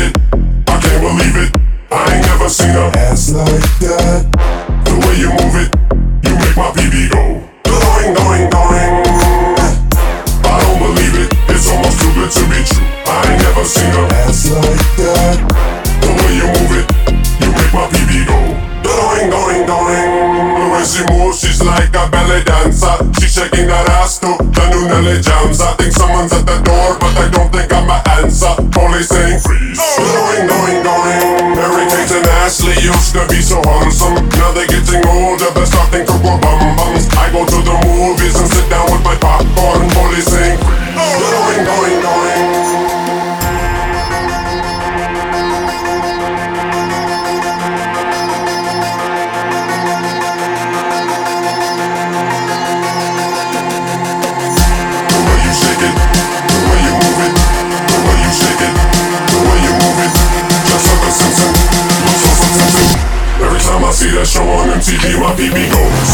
it, I can't believe it. I ain't never seen a ass like that. The way you move it, you make my PB go going, going, going. I don't believe it, it's almost too good to be true. I ain't never seen a ass like that. The way you move it, you make my PB go going, going, going. The way she moves, she's like a ballet dancer. She's shaking that ass to the new Nelly jams. I think someone's at the door, but I don't think I'm an answer. Police saying freeze. Going, going, going. Mary Kate and Ashley used to be so wholesome. Now they're getting older, they're starting to grow bum bums. I go to the movies and sit down with my popcorn. Police saying freeze. Going, going, going. I see that show on MTV, my PB goes.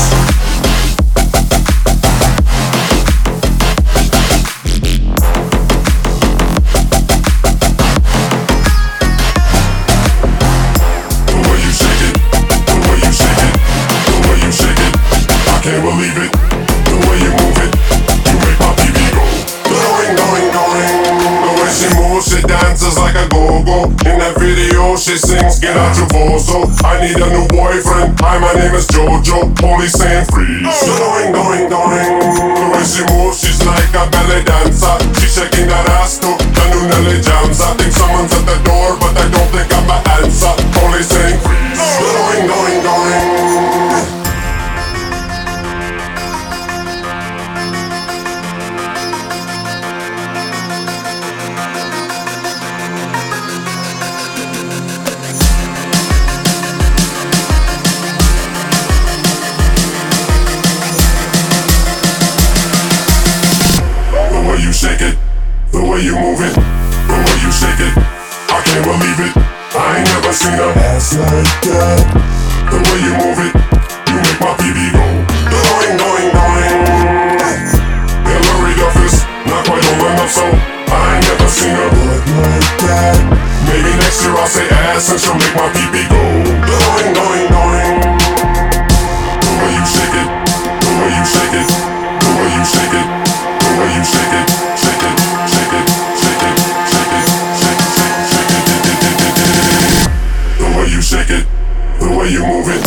The way you shake it, the way you shake it, the way you shake it, I can't believe it. The way you move it, you make my PB go. Going, going, going. The way she moves, she dances like a go-go. In that video, she sings, get out your bozo. I need a new boyfriend. Hi, my name is Jojo. Police saying freeze. Going, going, going. The way she moves, she's like a ballet dancer. She's shaking that ass to the new Nelly jams. I think someone's at the door, but I don't think I'm an answer. Police saying freeze. Going, going, going. Shake it, the way you move it, the way you shake it, I can't believe it. I ain't never seen a ass like that. The way you move it, you make my PB go going, going, going. Hillary Duff is not quite old enough, so I ain't never seen a butt like that. Maybe next year I'll say ass and she'll make my PB go going, going, going. The way you shake it, the way you shake it, the way you shake it, the way you shake it. Shake it, the way you move it.